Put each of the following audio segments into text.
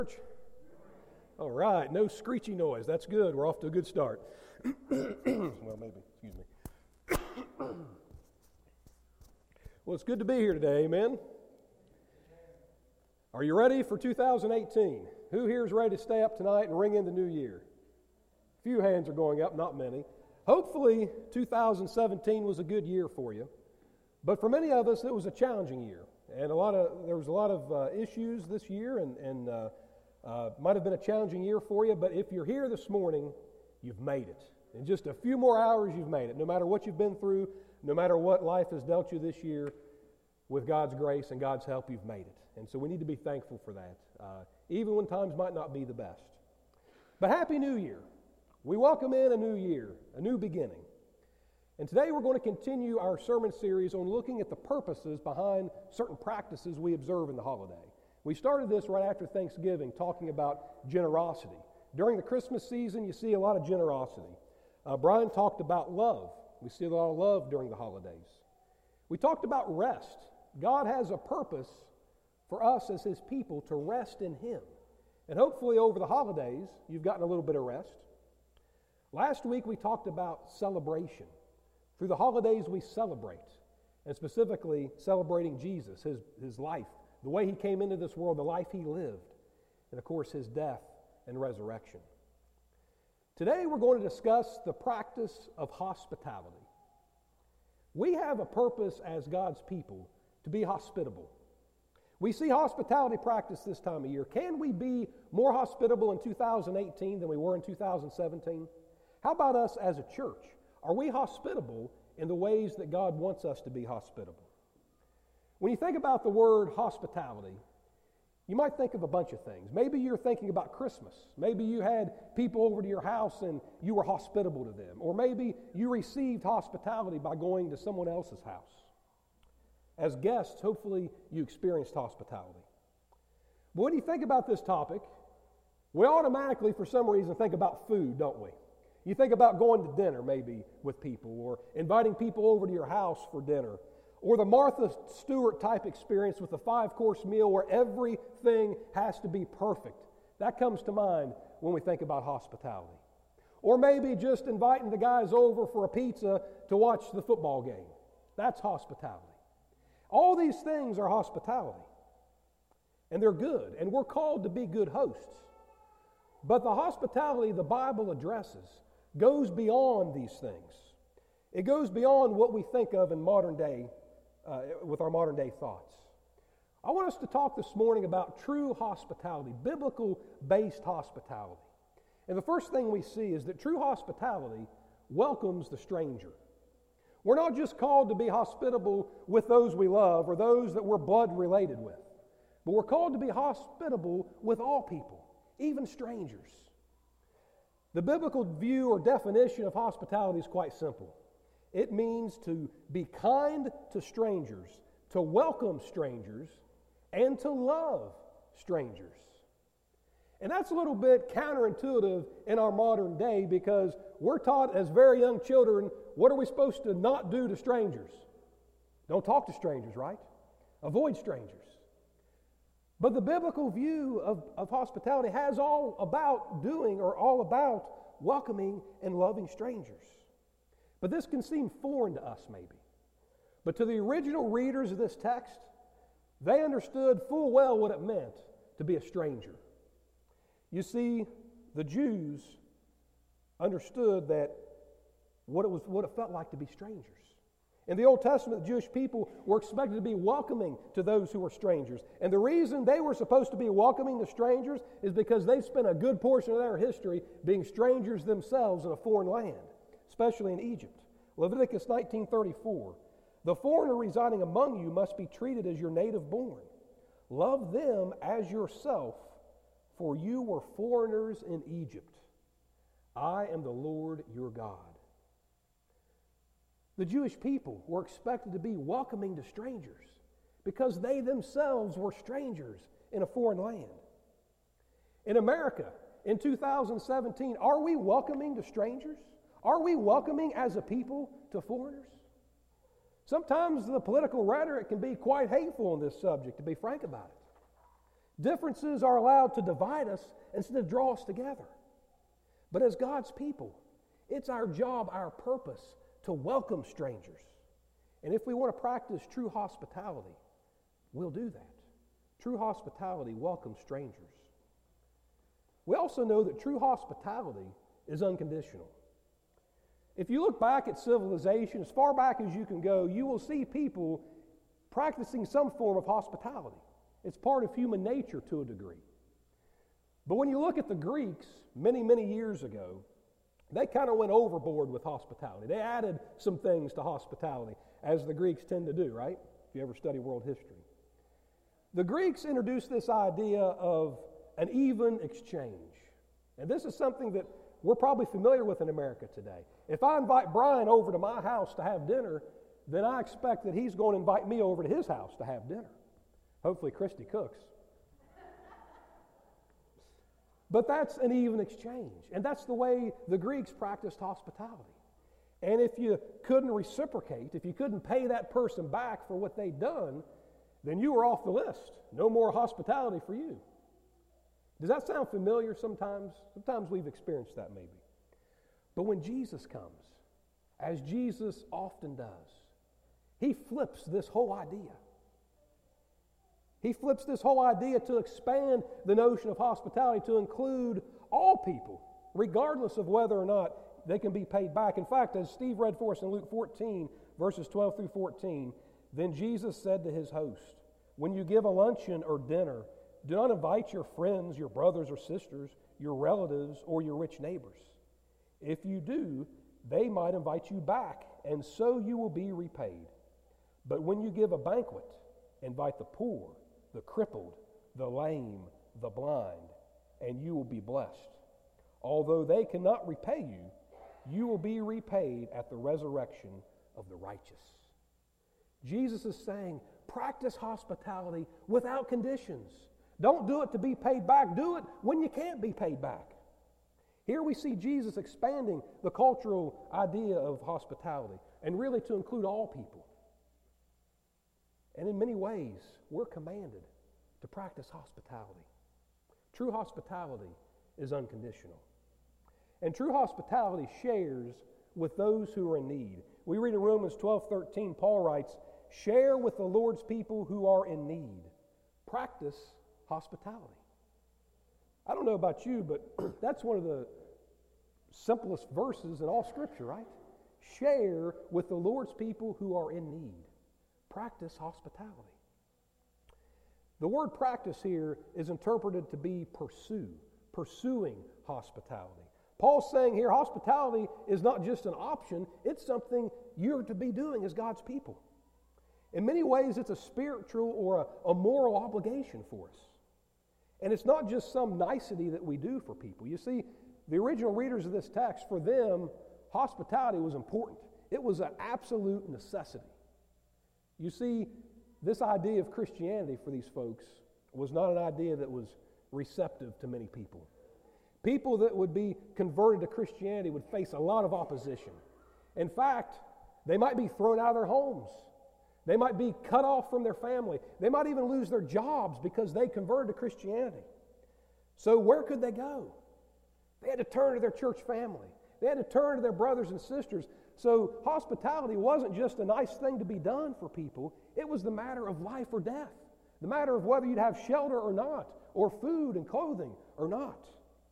All right, no screechy noise. That's good. We're off to a good start. Well, maybe. Excuse me. Well, it's good to be here today. Amen. Are you ready for 2018? Who here is ready to stay up tonight and ring in the new year? A few hands are going up, not many. Hopefully, 2017 was a good year for you. But for many of us, it was a challenging year. And there was a lot of issues this year, and might have been a challenging year for you. But if you're here this morning, you've made it. In just a few more hours, you've made it. No matter what you've been through, no matter what life has dealt you this year, with God's grace and God's help, you've made it. And so we need to be thankful for that, even when times might not be the best. But Happy New Year. We welcome in a new year, a new beginning. And today we're going to continue our sermon series on looking at the purposes behind certain practices we observe in the holiday. We started this right after Thanksgiving, talking about generosity. During the Christmas season, you see a lot of generosity. Brian talked about love. We see a lot of love during the holidays. We talked about rest. God has a purpose for us as His people to rest in Him. And hopefully over the holidays, you've gotten a little bit of rest. Last week we talked about celebration. Through the holidays we celebrate, and specifically celebrating Jesus, His life, the way He came into this world, the life He lived, and of course His death and resurrection. Today we're going to discuss the practice of hospitality. We have a purpose as God's people to be hospitable. We see hospitality practice this time of year. Can we be more hospitable in 2018 than we were in 2017? How about us as a church? Are we hospitable in the ways that God wants us to be hospitable? When you think about the word hospitality, you might think of a bunch of things. Maybe you're thinking about Christmas. Maybe you had people over to your house and you were hospitable to them. Or maybe you received hospitality by going to someone else's house. As guests, hopefully you experienced hospitality. But when you think about this topic, we automatically, for some reason, think about food, don't we? You think about going to dinner maybe with people, or inviting people over to your house for dinner, or the Martha Stewart type experience with a 5-course meal where everything has to be perfect. That comes to mind when we think about hospitality. Or maybe just inviting the guys over for a pizza to watch the football game. That's hospitality. All these things are hospitality, and they're good, and we're called to be good hosts. But the hospitality the Bible addresses goes beyond these things. It goes beyond what we think of in modern day, with our modern day thoughts. I want us to talk this morning about true hospitality, biblical-based hospitality. And the first thing we see is that true hospitality welcomes the stranger. We're not just called to be hospitable with those we love or those that we're blood related with, but we're called to be hospitable with all people, even strangers. The biblical view or definition of hospitality is quite simple. It means to be kind to strangers, to welcome strangers, and to love strangers. And that's a little bit counterintuitive in our modern day because we're taught as very young children, what are we supposed to not do to strangers? Don't talk to strangers, right? Avoid strangers. But the biblical view of hospitality has all about welcoming and loving strangers. But this can seem foreign to us maybe. But to the original readers of this text, they understood full well what it meant to be a stranger. You see, the Jews understood that what it felt like to be strangers. In the Old Testament, the Jewish people were expected to be welcoming to those who were strangers. And the reason they were supposed to be welcoming to strangers is because they spent a good portion of their history being strangers themselves in a foreign land, especially in Egypt. Leviticus 19:34, the foreigner residing among you must be treated as your native born. Love them as yourself, for you were foreigners in Egypt. I am the Lord your God. The Jewish people were expected to be welcoming to strangers because they themselves were strangers in a foreign land. In America, in 2017, are we welcoming to strangers? Are we welcoming as a people to foreigners? Sometimes the political rhetoric can be quite hateful on this subject, to be frank about it. Differences are allowed to divide us instead of draw us together. But as God's people, it's our job, our purpose, to welcome strangers. And if we want to practice true hospitality, we'll do that. True hospitality welcomes strangers. We also know that true hospitality is unconditional. If you look back at civilization, as far back as you can go, you will see people practicing some form of hospitality. It's part of human nature to a degree. But when you look at the Greeks many, many years ago, they kind of went overboard with hospitality. They added some things to hospitality, as the Greeks tend to do, right? If you ever study world history. The Greeks introduced this idea of an even exchange. And this is something that we're probably familiar with in America today. If I invite Brian over to my house to have dinner, then I expect that he's going to invite me over to his house to have dinner. Hopefully Christy cooks. But that's an even exchange. And that's the way the Greeks practiced hospitality. And if you couldn't reciprocate, if you couldn't pay that person back for what they'd done, then you were off the list. No more hospitality for you. Does that sound familiar sometimes? Sometimes we've experienced that maybe. But when Jesus comes, as Jesus often does, he flips this whole idea. He flips this whole idea to expand the notion of hospitality to include all people, regardless of whether or not they can be paid back. In fact, as Steve read for us in Luke 14, verses 12 through 14, then Jesus said to his host, "When you give a luncheon or dinner, do not invite your friends, your brothers or sisters, your relatives, or your rich neighbors. If you do, they might invite you back, and so you will be repaid. But when you give a banquet, invite the poor, the crippled, the lame, the blind, and you will be blessed. Although they cannot repay you, you will be repaid at the resurrection of the righteous." Jesus is saying, practice hospitality without conditions. Don't do it to be paid back. Do it when you can't be paid back. Here we see Jesus expanding the cultural idea of hospitality and really to include all people. And in many ways, we're commanded to practice hospitality. True hospitality is unconditional. And true hospitality shares with those who are in need. We read in Romans 12:13, Paul writes, "Share with the Lord's people who are in need. Practice hospitality." I don't know about you, but that's one of the simplest verses in all Scripture, right? Share with the Lord's people who are in need. Practice hospitality. The word practice here is interpreted to be pursue, pursuing hospitality. Paul's saying here hospitality is not just an option, it's something you're to be doing as God's people. In many ways, it's a spiritual or a moral obligation for us. And it's not just some nicety that we do for people. You see, the original readers of this text, for them, hospitality was important. It was an absolute necessity. You see, this idea of Christianity for these folks was not an idea that was receptive to many people. People that would be converted to Christianity would face a lot of opposition. In fact, they might be thrown out of their homes. They might be cut off from their family. They might even lose their jobs because they converted to Christianity. So where could they go? They had to turn to their church family. They had to turn to their brothers and sisters. So hospitality wasn't just a nice thing to be done for people. It was the matter of life or death. The matter of whether you'd have shelter or not, or food and clothing or not.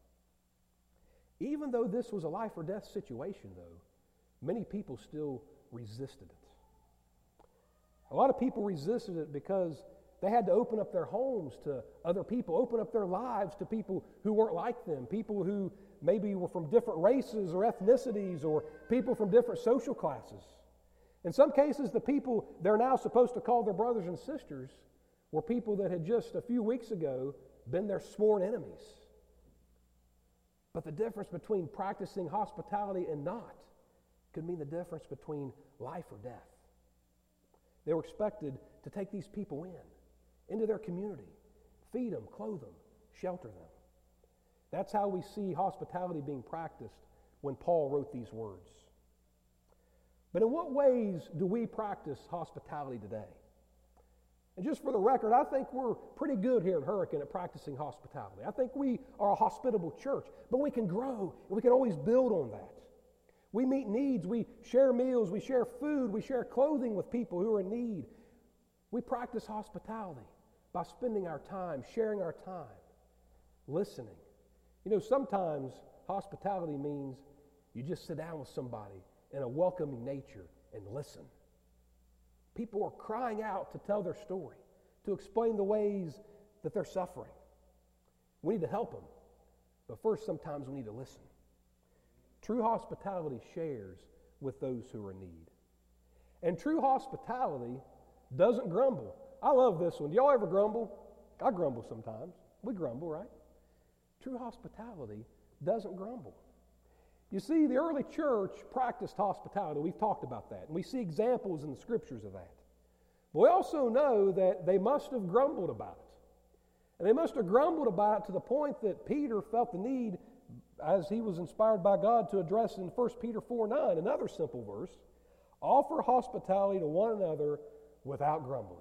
Even though this was a life or death situation, though, many people still resisted it. A lot of people resisted it because they had to open up their homes to other people, open up their lives to people who weren't like them, people who maybe were from different races or ethnicities or people from different social classes. In some cases, the people they're now supposed to call their brothers and sisters were people that had just a few weeks ago been their sworn enemies. But the difference between practicing hospitality and not could mean the difference between life or death. They were expected to take these people into their community, feed them, clothe them, shelter them. That's how we see hospitality being practiced when Paul wrote these words. But in what ways do we practice hospitality today? And just for the record, I think we're pretty good here in Hurricane at practicing hospitality. I think we are a hospitable church, but we can grow, and we can always build on that. We meet needs, we share meals, we share food, we share clothing with people who are in need. We practice hospitality by spending our time, sharing our time, listening. You know, sometimes hospitality means you just sit down with somebody in a welcoming nature and listen. People are crying out to tell their story, to explain the ways that they're suffering. We need to help them, but first sometimes we need to listen. True hospitality shares with those who are in need. And true hospitality doesn't grumble. I love this one. Do y'all ever grumble? I grumble sometimes. We grumble, right? True hospitality doesn't grumble. You see, the early church practiced hospitality. We've talked about that, and we see examples in the scriptures of that. But we also know that they must have grumbled about it. And they must have grumbled about it to the point that Peter felt the need, as he was inspired by God, to address in 1 Peter 4:9, another simple verse, offer hospitality to one another without grumbling.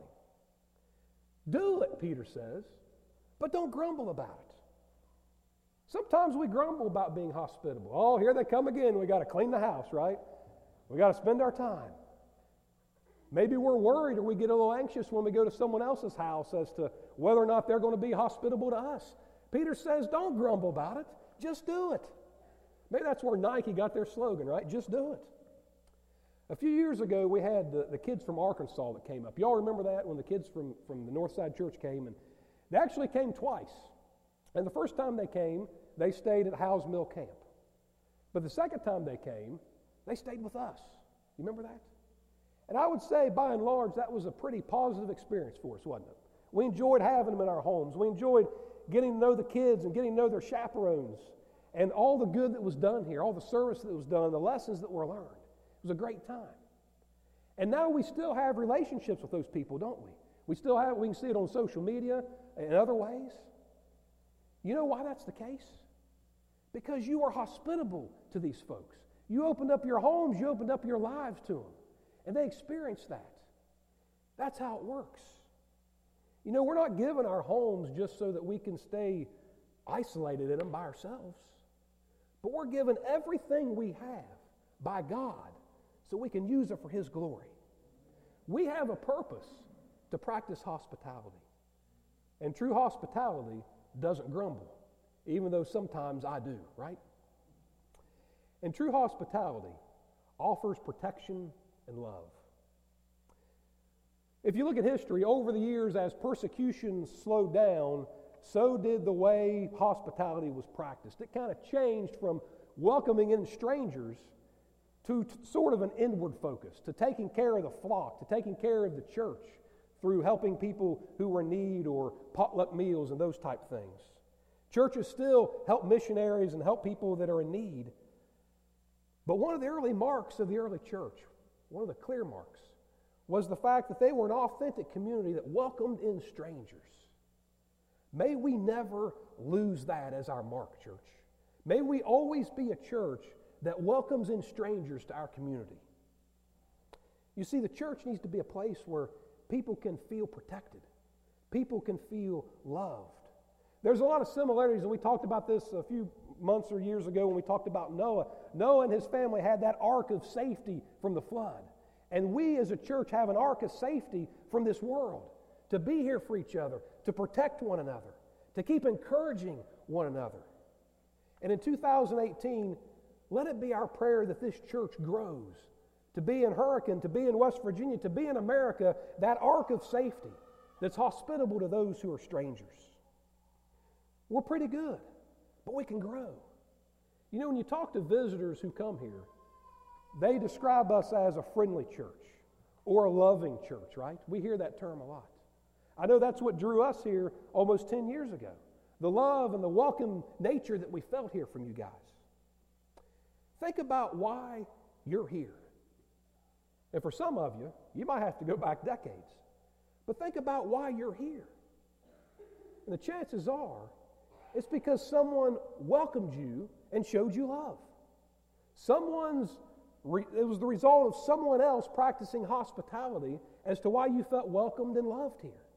Do it, Peter says, but don't grumble about it. Sometimes we grumble about being hospitable. Oh, here they come again. We got to clean the house, right? We got to spend our time. Maybe we're worried or we get a little anxious when we go to someone else's house as to whether or not they're going to be hospitable to us. Peter says, don't grumble about it. Just do it. Maybe that's where Nike got their slogan, right? Just do it. A few years ago, we had the kids from Arkansas that came up. Y'all remember that when the kids from the Northside Church came? And they actually came twice. And the first time they came, they stayed at Howes Mill Camp. But the second time they came, they stayed with us. You remember that? And I would say, by and large, that was a pretty positive experience for us, wasn't it? We enjoyed having them in our homes. We enjoyed getting to know the kids and getting to know their chaperones and all the good that was done here, all the service that was done, the lessons that were learned. It was a great time. And now we still have relationships with those people, don't we? We can see it on social media and other ways. You know why that's the case? Because you are hospitable to these folks. You opened up your homes, you opened up your lives to them, and they experienced that. That's how it works. You know, we're not given our homes just so that we can stay isolated in them by ourselves, but we're given everything we have by God so we can use it for His glory. We have a purpose to practice hospitality, and true hospitality doesn't grumble, even though sometimes I do, right? And true hospitality offers protection and love. If you look at history, over the years, as persecution slowed down, so did the way hospitality was practiced. It kind of changed from welcoming in strangers to sort of an inward focus, to taking care of the flock, to taking care of the church through helping people who were in need or potluck meals and those type things. Churches still help missionaries and help people that are in need. But one of the early marks of the early church, one of the clear marks, was the fact that they were an authentic community that welcomed in strangers. May we never lose that as our mark, church. May we always be a church that welcomes in strangers to our community. You see, the church needs to be a place where people can feel protected. People can feel loved. There's a lot of similarities, and we talked about this a few months or years ago when we talked about Noah. Noah and his family had that ark of safety from the flood. And we as a church have an ark of safety from this world, to be here for each other, to protect one another, to keep encouraging one another. And in 2018, let it be our prayer that this church grows, to be in Hurricane, to be in West Virginia, to be in America, that ark of safety that's hospitable to those who are strangers. We're pretty good, but we can grow. You know, when you talk to visitors who come here, they describe us as a friendly church or a loving church, right? We hear that term a lot. I know that's what drew us here almost 10 years ago. The love and the welcome nature that we felt here from you guys. Think about why you're here. And for some of you, you might have to go back decades. But think about why you're here. And the chances are, it's because someone welcomed you and showed you love. It was the result of someone else practicing hospitality as to why you felt welcomed and loved here.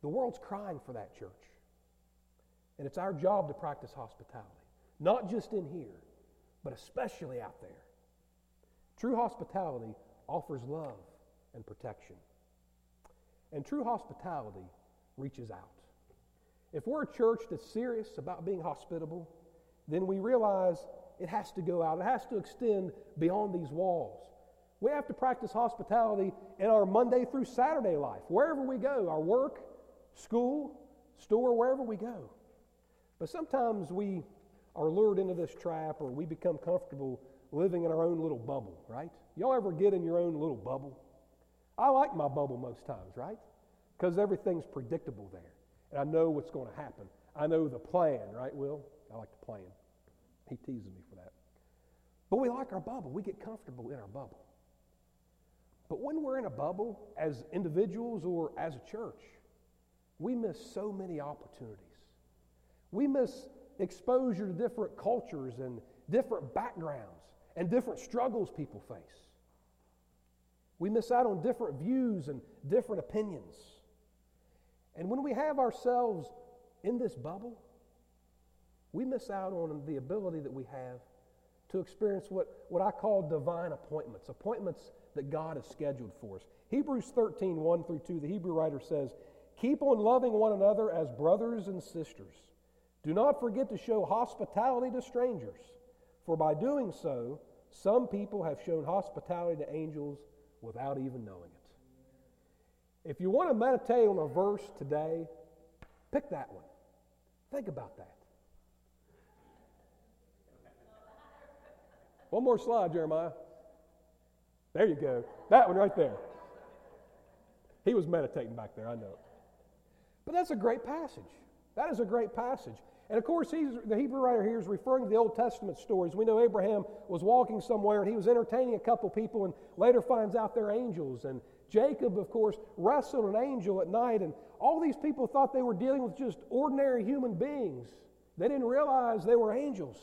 The world's crying for that, church. And it's our job to practice hospitality, not just in here, but especially out there. True hospitality offers love and protection. And true hospitality reaches out. If we're a church that's serious about being hospitable, then we realize it has to go out. It has to extend beyond these walls. We have to practice hospitality in our Monday through Saturday life, wherever we go, our work, school, store, wherever we go. But sometimes we are lured into this trap, or we become comfortable living in our own little bubble, right? Y'all ever get in your own little bubble? I like my bubble most times, right? Because everything's predictable there. And I know what's going to happen. I know the plan, right, Will? I like the plan. He teases me for that. But we like our bubble. We get comfortable in our bubble. But when we're in a bubble, as individuals or as a church, we miss so many opportunities. We miss exposure to different cultures and different backgrounds and different struggles people face. We miss out on different views and different opinions. And when we have ourselves in this bubble, we miss out on the ability that we have to experience what I call divine appointments that God has scheduled for us. Hebrews 13, 1 through 2, the Hebrew writer says, "Keep on loving one another as brothers and sisters. Do not forget to show hospitality to strangers, for by doing so, some people have shown hospitality to angels without even knowing it." If you want to meditate on a verse today, pick that one. Think about that. One more slide, Jeremiah. There you go. That one right there. He was meditating back there, I know. But that's a great passage. That is a great passage. And of course, the Hebrew writer here is referring to the Old Testament stories. We know Abraham was walking somewhere and he was entertaining a couple people and later finds out they're angels. And Jacob, of course, wrestled an angel at night. And all these people thought they were dealing with just ordinary human beings. They didn't realize they were angels.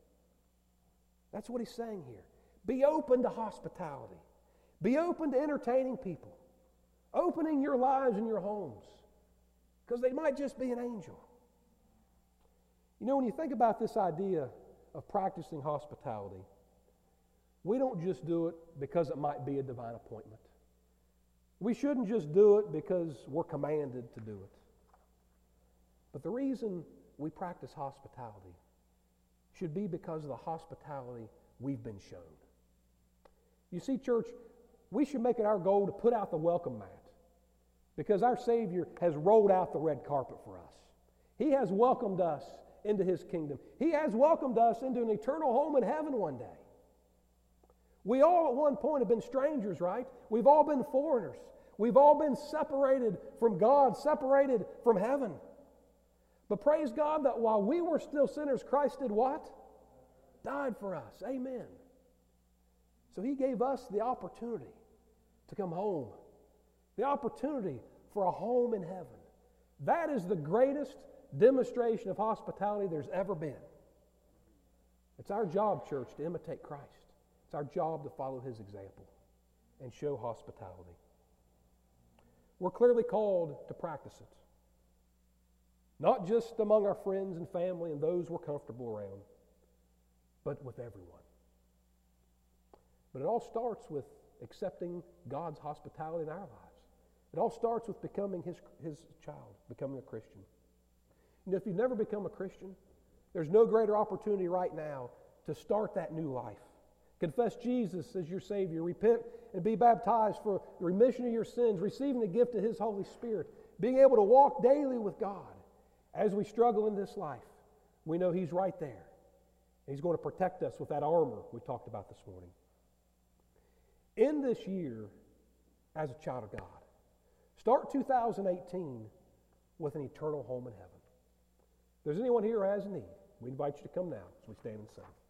That's what he's saying here. Be open to hospitality. Be open to entertaining people. Opening your lives and your homes. Because they might just be an angel. You know, when you think about this idea of practicing hospitality, we don't just do it because it might be a divine appointment. We shouldn't just do it because we're commanded to do it. But the reason we practice hospitality should be because of the hospitality we've been shown. You see, church, we should make it our goal to put out the welcome mat because our Savior has rolled out the red carpet for us. He has welcomed us into His kingdom. He has welcomed us into an eternal home in heaven one day. We all at one point have been strangers, right? We've all been foreigners. We've all been separated from God, separated from heaven. But praise God that while we were still sinners, Christ did what? Died for us. Amen. So He gave us the opportunity to come home. The opportunity for a home in heaven. That is the greatest demonstration of hospitality there's ever been. It's our job, church, to imitate Christ. It's our job to follow His example and show hospitality. We're clearly called to practice it. Not just among our friends and family and those we're comfortable around, but with everyone. But it all starts with accepting God's hospitality in our lives. It all starts with becoming His child, becoming a Christian. You know, if you've never become a Christian, there's no greater opportunity right now to start that new life. Confess Jesus as your Savior. Repent and be baptized for the remission of your sins, receiving the gift of His Holy Spirit, being able to walk daily with God. As we struggle in this life, we know He's right there. He's going to protect us with that armor we talked about this morning. In this year, as a child of God, start 2018 with an eternal home in heaven. If there's anyone here who has a need, we invite you to come now as we stand and sing.